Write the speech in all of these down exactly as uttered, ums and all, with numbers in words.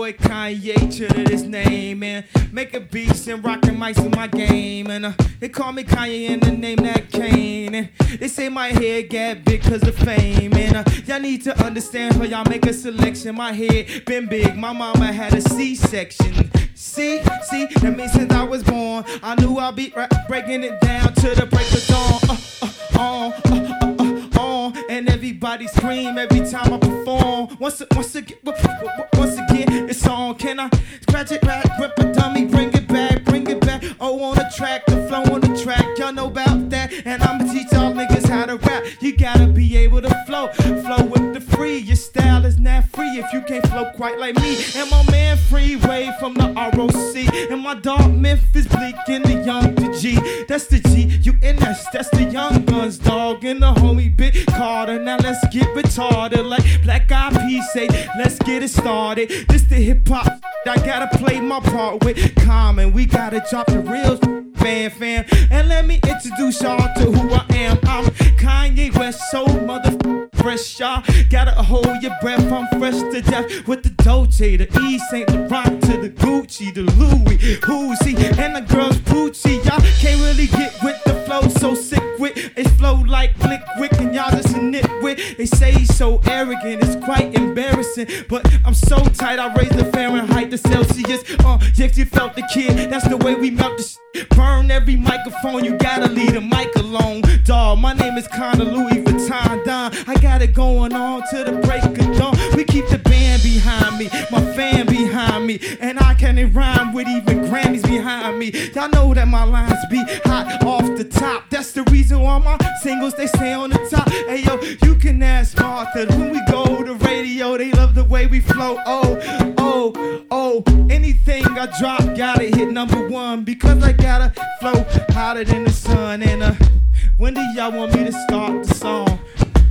boy Kanye to this name, and making beats and rocking mics in my game. And uh, they call me Kanye in the name that Kane. And they say my head got big cause of fame. And uh, y'all need to understand when y'all make a selection. My head been big, my mama had a C-section. See, see, that means since I was born, I knew I'd be ra- breaking it down to the break of dawn. Uh, uh, on, uh, uh, uh, on, and everybody scream every time I perform. Once, once again, once again, it's on. Can I scratch it back, rip a dummy, bring it back, bring it back? Oh, on the track, the flow on the track, y'all know about that. And I'ma teach y'all niggas how to rap. You gotta be able to flow, flow with the free. Your style is not free if you can't flow quite like me. And my man Freeway from the R O C, and my dog Memphis Bleak and the young the G. That's the G U N S, that's the young guns, dog, and the homie Big Carter. Now let's get retarded like Black Eyed Peas say, let's get it started. This the hip hop, I gotta play my part with Common. We gotta drop the real fan fam. And let me introduce y'all to who I am. I'm Kanye West, so motherfucking fresh, y'all. Gotta hold your breath, I'm fresh to death. With the Dolce, the E, Saint Laurent, to the Gucci, the Louis, Uzi, and the girls Poochie. Y'all can't really get with the flow, so sick with it flow like liquid, and y'all just a nitwit. They say he's so arrogant, it's quite embarrassing, but I'm so tight, I raise the Fahrenheit to Celsius. Uh, yes, you felt the kid, that's the way we melt the shit. Burn every microphone, you gotta leave the mic alone. Dawg, my name is Connor Louis Vuitton Don. I got it going on to the break of dawn. We keep the band behind me, my fan behind me, and I can't rhyme with even Grammys behind me. Y'all know that my lines be hot off the top. That's the reason why my singles, they stay on the top. Hey yo, you can ask Martha, when we go to radio, they love the way we flow. Oh, oh, oh, anything I drop, gotta hit number one, because I gotta flow hotter than the sun. And uh, when do y'all want me to start the song?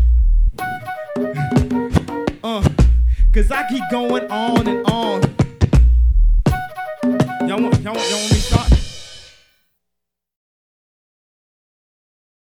Uh, cause I keep going on and on. Y'all want, y'all want, y'all want me